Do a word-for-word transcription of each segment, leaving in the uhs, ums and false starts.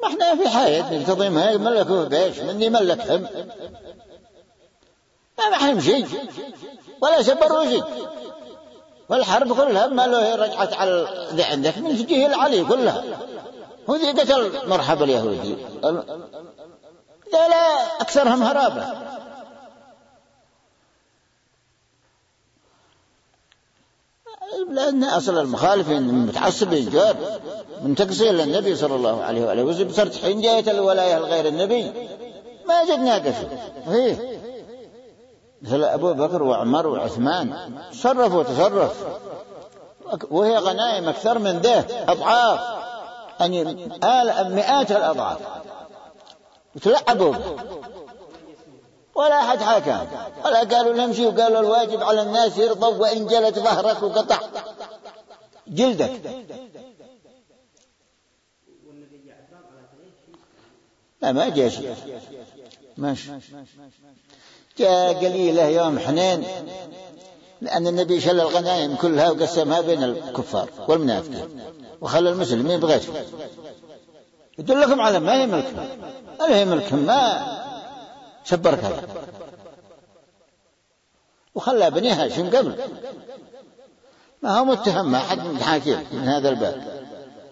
ما احنا في حياة نقتضي ما ملكوه بيش مني ملكهم، ما حنمشي ولا سبر وشي، والحرب كلها ما له رجعت على ذي عندك من تجيه العلي كلها، وذي قتل مرحبا اليهودي لا أكثرهم هرابة. لأن أصل المخالفين المتعصبين جار من تقصير للنبي صلى الله عليه وآله وسلم، صرت حين جاءت الولاية لغير النبي ما جد ناقشوا فيه، مثل أبو بكر وعمر وعثمان تصرفوا تصرف، وهي غنائم أكثر من ذه أضعاف، يعني آل مئات الأضعاف، وتلعبوا ولا أحد حاكم ولا قالوا نمشي، وقالوا الواجب على الناس يرضوا وإن جلت ظهرك وقطع جلدك. لا ما جاء شيء، ماشي جاء قليلة يوم حنين، لأن النبي شل الغنائم كلها وقسمها بين الكفار والمنافقين وخلى المسلمين بغير، يدلكم على ما يملكهم، ألا يملكهم ما شبرك هذا، وخلى بني هاشم قبل، ما هو متهم ما حد متحاكم من هذا الباب.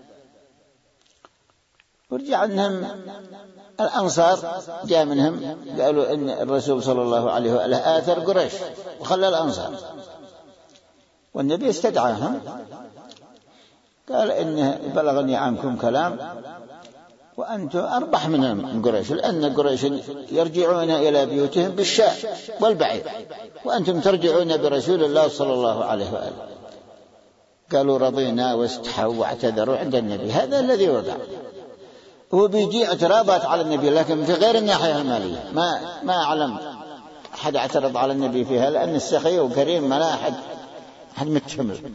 ورجع أنهم الأنصار جاء منهم قالوا إن الرسول صلى الله عليه وآله آثر قريش وخلى الأنصار، والنبي استدعاهم قال إن بلغني عنكم كلام وأنتم أربح من قريش، لأن قريش يرجعون إلى بيوتهم بالشاة والبعير، وأنتم ترجعون برسول الله صلى الله عليه وآله. قالوا رضينا واستحوا واعتذروا عند النبي. هذا الذي وقع. هو بيجي اعتراضات على النبي لكن في غير الناحية المالية، ما ما أعلم أحد اعترض على النبي فيها، لأن السخي وكريم ما لا أحد أحد متشمل،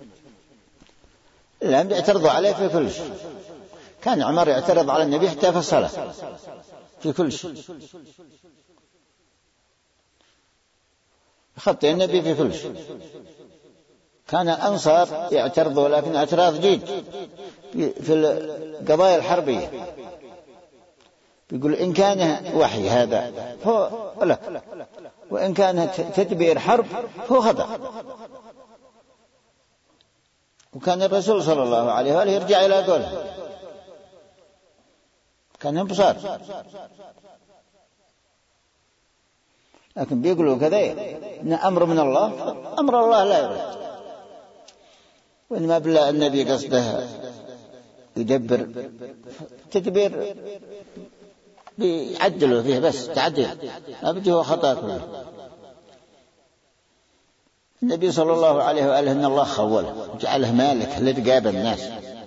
لم يعترضوا عليه في كل شيء. كان عمر يعترض على النبي حتى في الصلاة في كل شيء، خطئ النبي في كل شيء. كان الأنصار يعترضوا لكن اعتراض جيد في القضايا الحربية، بيقول إن كان وحي هذا هو لا، وإن كان تدبير حرب هو خطأ. وكان الرسول صلى الله عليه وآله يرجع إلى قوله، كان انبصار، لكن بيقولوا كذا إن أمر من الله، أمر الله لا يرد، وإنما بلا النبي قصده يدبر تدبير بيعدلوا فيه بس تعدل، ما بده هو خطأ كله. النبي صلى الله عليه وآله إن الله خوله وجعله مالك لتقابل الناس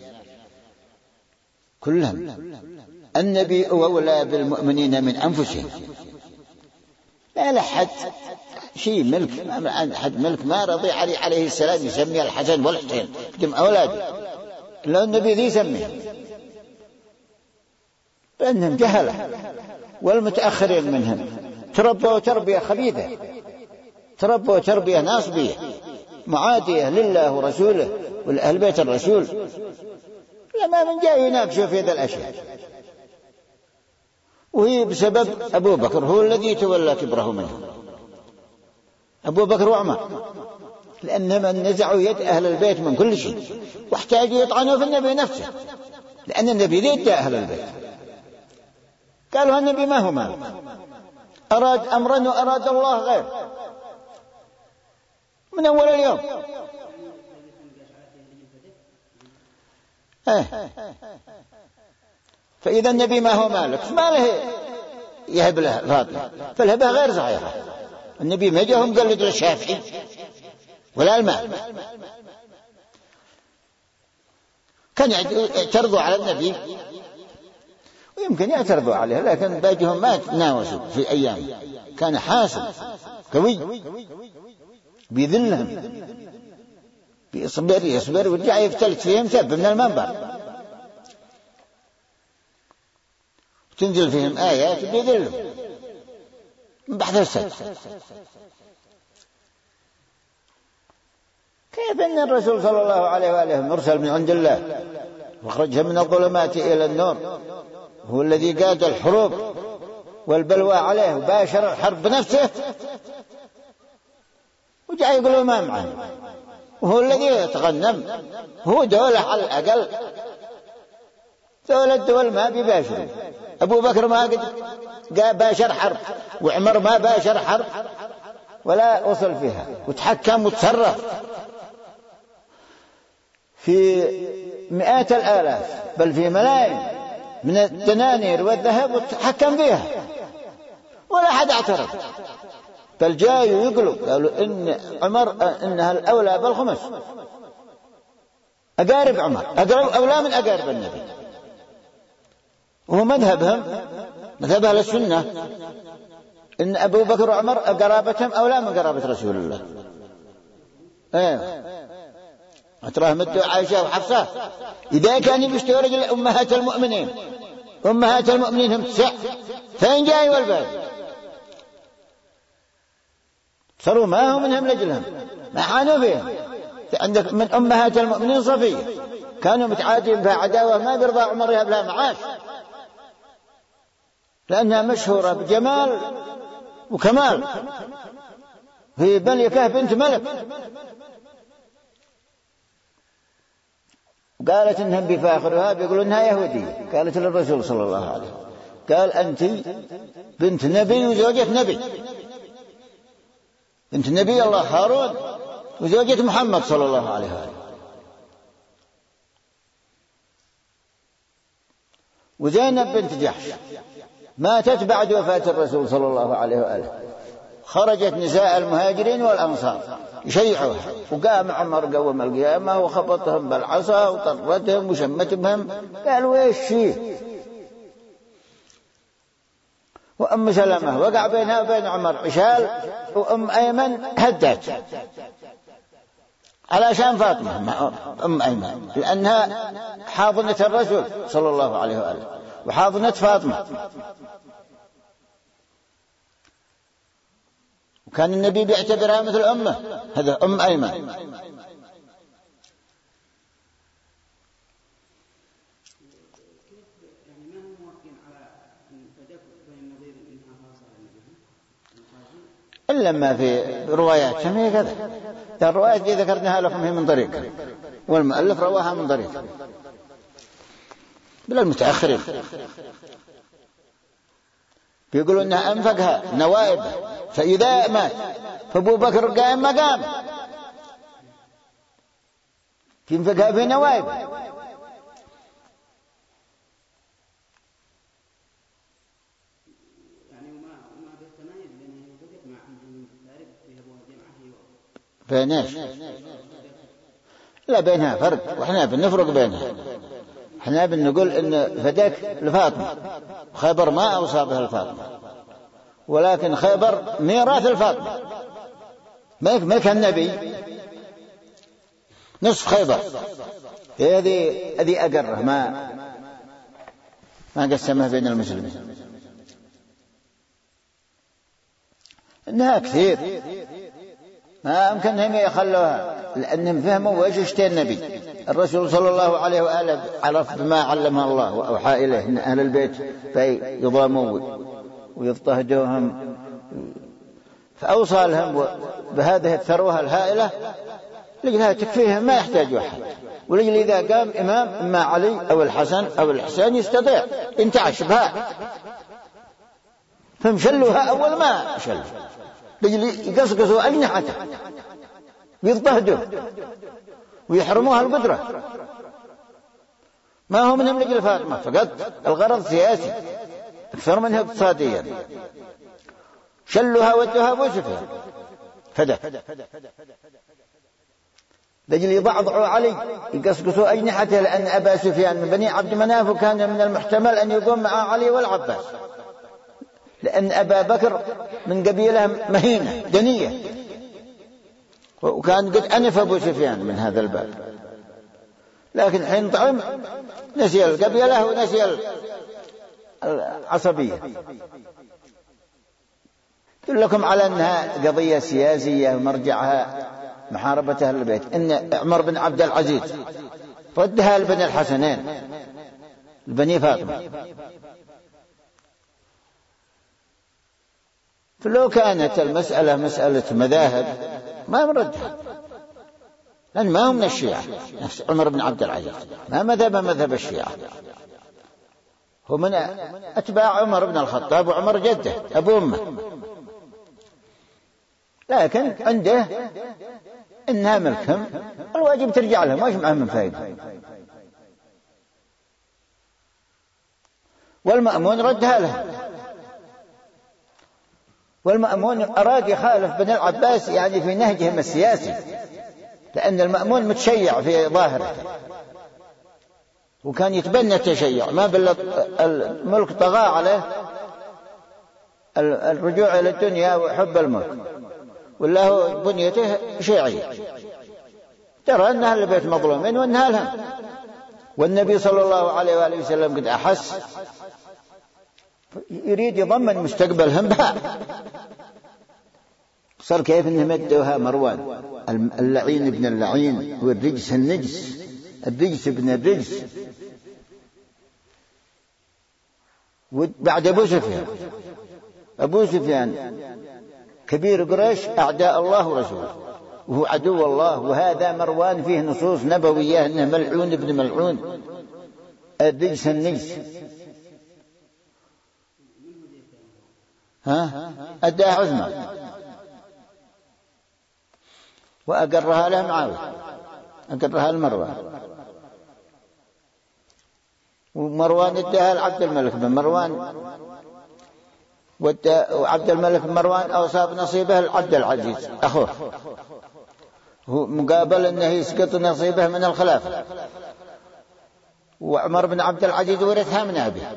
كلهم. النبي أولى بالمؤمنين من أنفسهم، لا لحد شيء ملك، ما أحد ملك ما رضي علي عليه السلام يسمي الحسن والحسين قدم أولاده، لو النبي ذي يسميه، لأنهم جهلة، والمتأخرين منهم تربوا تربية خبيثة، تربوا تربية ناصبية معادية لله ورسوله والأهل بيت الرسول، لما من جاء يناقشوا في ذا الأشياء. وهي بسبب أبو بكر، هو الذي تولى كبره منه، أبو بكر وعمر، لأنهم نزعوا يد أهل البيت من كل شيء، واحتاجوا يطعنوا في النبي نفسه، لأن النبي ذي أهل البيت. قالوا النبي ما هو مالك، أراد أمرا وأراد الله غير من أول اليوم. اه. فإذا النبي ما هو مالك ما له يهب له فاطمة، فالهبة غير صحيحة. النبي ما جاهم قال له الشافعي ولا المال، كان يعترضوا على النبي ويمكن يعترضوا عليه، لكن باجهم ما تناوشوا في أيام، كان حاسم قوي بيذلهم، بيصبر يصبر ورجع يفتلت فيهم سب من المنبر، تنزل فيهم آيات بيذلهم من بعد السد. كيف أن الرسول صلى الله عليه وآله مرسل من عند الله وأخرجهم من الظلمات إلى النور، هو الذي قاد الحروب والبلوى عليه وباشر الحرب بنفسه، وجاء يقولوا ما معه، وهو الذي يتغنم، هو دولة على الأقل، دولة الدول ما بيباشر. أبو بكر ما قد باشر حرب، وعمر ما باشر حرب ولا وصل فيها، وتحكم وتصرف في مئات الآلاف بل في ملايين من الدنانير والذهب وتحكم فيها ولا أحد اعترض، بل جاءوا يقولوا قالوا إن عمر إنها الأولى بالخمس، أقارب عمر أولى من أقارب النبي، وهو مذهبهم مذهب أهل السنة إن أبو بكر وعمر قرابتهم أولى من قرابة رسول الله. ايه أتراه مدوا عائشة وحفصة، إذا كان يشتري رجل أمهات المؤمنين، أمهات المؤمنين هم تسع، فين جاي والباقي صاروا ما هم منهم لجلهم ما حانوا فيهم. عندك من أمهات المؤمنين صفية كانوا متعادين بها عداوة، ما بيرضى عمر يهب لها معاش لأنها مشهورة بجمال وكمال، هي ملكة بنت ملك، قالت إنهم بفاخرها بيقولوا إنها يهودية، قالت للرسول صلى الله عليه وسلم قال أنت بنت نبي وزوجة نبي، بنت نبي الله هارون وزوجة محمد صلى الله عليه وسلم. وزينب بنت جحش ماتت بعد وفاة الرسول صلى الله عليه وآله، خرجت نساء المهاجرين والأنصار يشيعوها، وقام عمر قوم القيامة وخبطهم بالعصا وطردهم وشمت بهم، قالوا ايش فيه. وأم سلمة وقع بينها وبين عمر عشال، وأم أيمن هدت علشان فاطمة مع أم أيمن لأنها حاضنة الرسول صلى الله عليه وآله وحاضنة فاطمة، وكان النبي بيعتبرها مثل أمه، هذا أم أيمن. إلا ما في روايات هي كذا، الروايات دي ذكرناها لكم هي من طريق، والمؤلف رواها من طريق بلا المتأخرين، بيقولوا إنها أنفقها نوائب، فإذا مات فأبو بكر قائم مقام ينفقها في نوائب. بيناش لا بينها فرق، وإحنا بنفرق بينها، إحنا بنقول إن فداك لفاطمة، خيبر ما أوصى بها الفاطمة، ولكن خيبر ميراث الفاطمة ملك النبي، نصف خيبر هذه هذه أقره ما ما قسمها بين المسلمين، إنها كثير ما يمكنهم يخلوها، لأنهم فهموا وإيش اشتهى النبي الرسول صلى الله عليه وآله، عرف بما علمها الله وأوحى إليه إن أهل البيت فيضاموا ويضطهدوهم، فأوصى لهم بهذه الثروة الهائلة لجلها تكفيهم ما يحتاج أحد، ولجل إذا قام إمام إما علي أو الحسن أو الحسين يستطيع انتعش بها، فمشلوها أول ما شلوا لجل يقصقصوا أجنحته ويضطهدوا ويحرموها القدرة، ما هو منهم لجل فاطمة فقط، الغرض سياسي أكثر منها اقتصاديا، شلوها ودوها أبو سفيان فدا لجل يضعضعوا علي يقصقصوا أجنحته، لأن أبا سفيان من بني عبد مناف، وكان من المحتمل أن يقوم مع علي والعباس، لأن أبا بكر من قبيلة مهينة دنية، وكان قد أنف أبو سفيان من هذا الباب، لكن حين طعم نسي القبيلة ونسي العصبية. يقول لكم على أنها قضية سياسية مرجعها محاربة أهل البيت، إن عمر بن عبد العزيز ردها لبني الحسنين لبني فاطمة. فلو كانت المسألة مسألة مذاهب ما مردها، لأن ما هم من الشيعة. نفس عمر بن عبد العزيز ما مذهب مذهب الشيعة، هو من أتباع عمر بن الخطاب، وعمر جده أبو أمه، لكن عنده إنها ملكهم الواجب ترجع لهم، وايش معهم من فائدة. والمأمون ردها له، والمأمون أراد يخالف بن العباس يعني في نهجهم السياسي، لأن المأمون متشيع في ظاهره وكان يتبنى التشيع، ما بل الملك طغى عليه الرجوع إلى الدنيا وحب الملك، ولا هو بنيته شيعية، ترى أنها لبيت مظلومين وأنها لهم. والنبي صلى الله عليه وآله وسلم قد أحس يريد يضمن مستقبلهم بها، صار كيف انهم ادوها مروان اللعين ابن اللعين والرجس النجس، الرجس ابن الرجس، وبعد ابو سفيان. ابو سفيان كبير قريش، اعداء الله ورسوله، وهو عدو الله. وهذا مروان فيه نصوص نبويه انه ملعون ابن ملعون، الرجس النجس. ها أداها عثمان وأقرها له معاوية، أقرها لمروان، ومروان اداها لعبد الملك بن مروان، وعبد الملك بن مروان أوصى بنصيبه لعبد العزيز أخوه، هو مقابل أنه يسقط نصيبه من الخلافة. وعمر بن عبد العزيز ورثها من أبيه،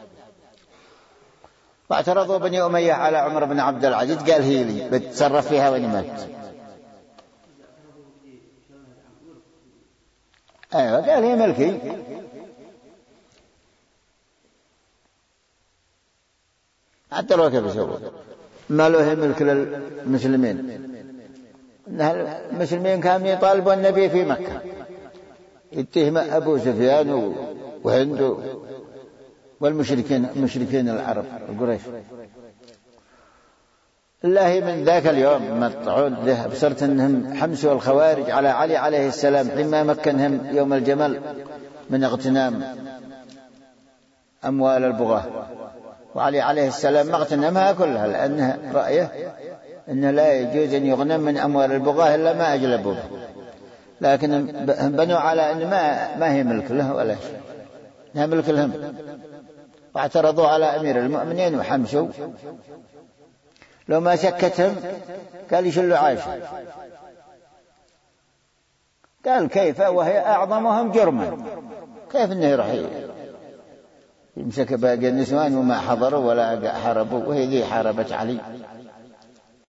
واعترضوا بني أمية على عمر بن عبد العزيز، قال هي لي بتصرف فيها وإني مات. أيوة قال هي ملكي. حتى لو كيف يسوي ما له ملك للمسلمين. المسلمين كانوا يطالبوا النبي في مكة، يتهم أبو سفيان وهند والمشركين مشركين العرب القريش. الله من ذاك اليوم ما تعود له بصرت أنهم حمسوا الخوارج على علي عليه السلام حينما مكنهم يوم الجمل من اغتنام أموال البغاة، وعلي عليه السلام ما اغتنمها كلها، لأنه رأيه أنه لا يجوز أن يغنم من أموال البغاة إلا ما أجلبوا به، لكن بنوا على أن ما, ما هي ملك له ولا شيء، هي ملك لهم. واعترضوا على أمير المؤمنين وحمسوا، لو ما سكتهم قال يشلوا عايشة. قال كيف وهي أعظمهم جرما، كيف أنه يروح يمسك باقي النسوان وما حضروا ولا حاربوا، وهي ذي حاربت علي.